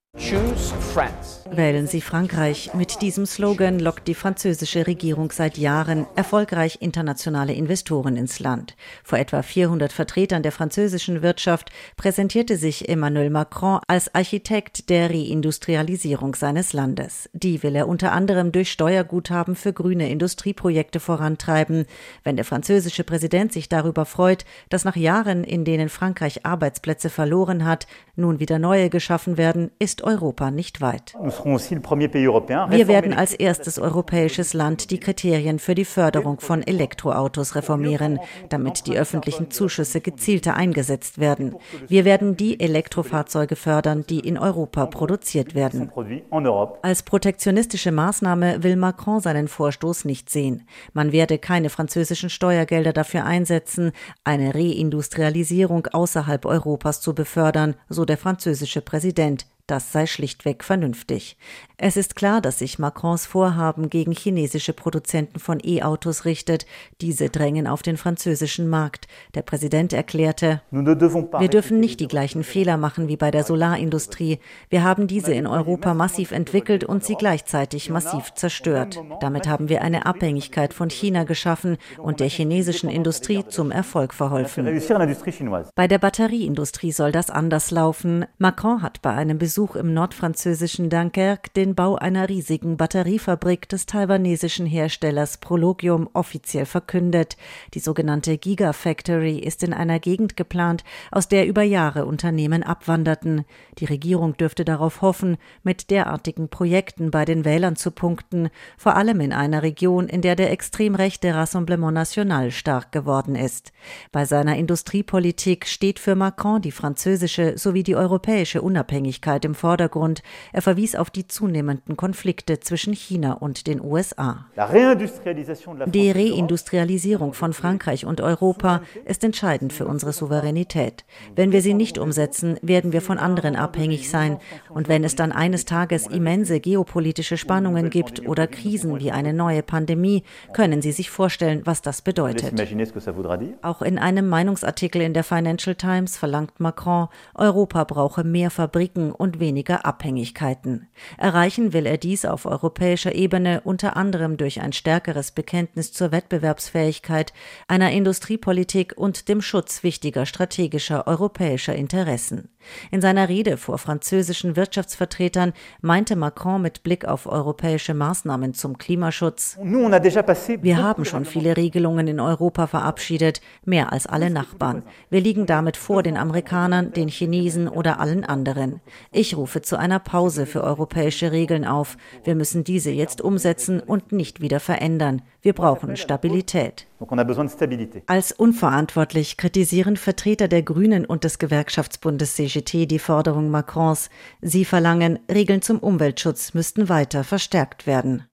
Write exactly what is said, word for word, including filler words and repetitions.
Choose France. Wählen Sie Frankreich. Mit diesem Slogan lockt die französische Regierung seit Jahren erfolgreich internationale Investoren ins Land. Vor etwa vierhundert Vertretern der französischen Wirtschaft präsentierte sich Emmanuel Macron als Architekt der Reindustrialisierung seines Landes. Die will er unter anderem durch Steuerguthaben für grüne Industrieprojekte vorantreiben. Wenn der französische Präsident sich darüber freut, dass nach Jahren, in denen Frankreich Arbeitsplätze verloren hat, nun wieder neue geschaffen werden, ist Europa nicht weit. Wir werden als erstes europäisches Land die Kriterien für die Förderung von Elektroautos reformieren, damit die öffentlichen Zuschüsse gezielter eingesetzt werden. Wir werden die Elektrofahrzeuge fördern, die in Europa produziert werden. Als protektionistische Maßnahme will Macron seinen Vorstoß nicht sehen. Man werde keine französischen Steuergelder dafür einsetzen, eine Reindustrialisierung außerhalb Europas zu befördern, so der französische Präsident. Das sei schlichtweg vernünftig. Es ist klar, dass sich Macrons Vorhaben gegen chinesische Produzenten von E-Autos richtet. Diese drängen auf den französischen Markt. Der Präsident erklärte, wir dürfen nicht die gleichen Fehler machen wie bei der Solarindustrie. Wir haben diese in Europa massiv entwickelt und sie gleichzeitig massiv zerstört. Damit haben wir eine Abhängigkeit von China geschaffen und der chinesischen Industrie zum Erfolg verholfen. Bei der Batterieindustrie soll das anders laufen. Macron hat bei einem Besuch im nordfranzösischen Dunkerque den Bau einer riesigen Batteriefabrik des taiwanesischen Herstellers Prologium offiziell verkündet. Die sogenannte Gigafactory ist in einer Gegend geplant, aus der über Jahre Unternehmen abwanderten. Die Regierung dürfte darauf hoffen, mit derartigen Projekten bei den Wählern zu punkten, vor allem in einer Region, in der der extrem rechte Rassemblement National stark geworden ist. Bei seiner Industriepolitik steht für Macron die französische sowie die europäische Unabhängigkeit im Vordergrund. Er verwies auf die zunehmenden Konflikte zwischen China und den U S A. Die Reindustrialisierung von Frankreich und Europa ist entscheidend für unsere Souveränität. Wenn wir sie nicht umsetzen, werden wir von anderen abhängig sein. Und wenn es dann eines Tages immense geopolitische Spannungen gibt oder Krisen wie eine neue Pandemie, können Sie sich vorstellen, was das bedeutet. Auch in einem Meinungsartikel in der Financial Times verlangt Macron, Europa brauche mehr Fabriken und weniger Abhängigkeiten. Erreichen will er dies auf europäischer Ebene unter anderem durch ein stärkeres Bekenntnis zur Wettbewerbsfähigkeit, einer Industriepolitik und dem Schutz wichtiger strategischer europäischer Interessen. In seiner Rede vor französischen Wirtschaftsvertretern meinte Macron mit Blick auf europäische Maßnahmen zum Klimaschutz: Wir haben schon viele Regelungen in Europa verabschiedet, mehr als alle Nachbarn. Wir liegen damit vor den Amerikanern, den Chinesen oder allen anderen. Ich rufe zu einer Pause für europäische Regeln auf. Wir müssen diese jetzt umsetzen und nicht wieder verändern. Wir brauchen Stabilität. Als unverantwortlich kritisieren Vertreter der Grünen und des Gewerkschaftsbundes C G T die Forderung Macrons. Sie verlangen, Regeln zum Umweltschutz müssten weiter verstärkt werden.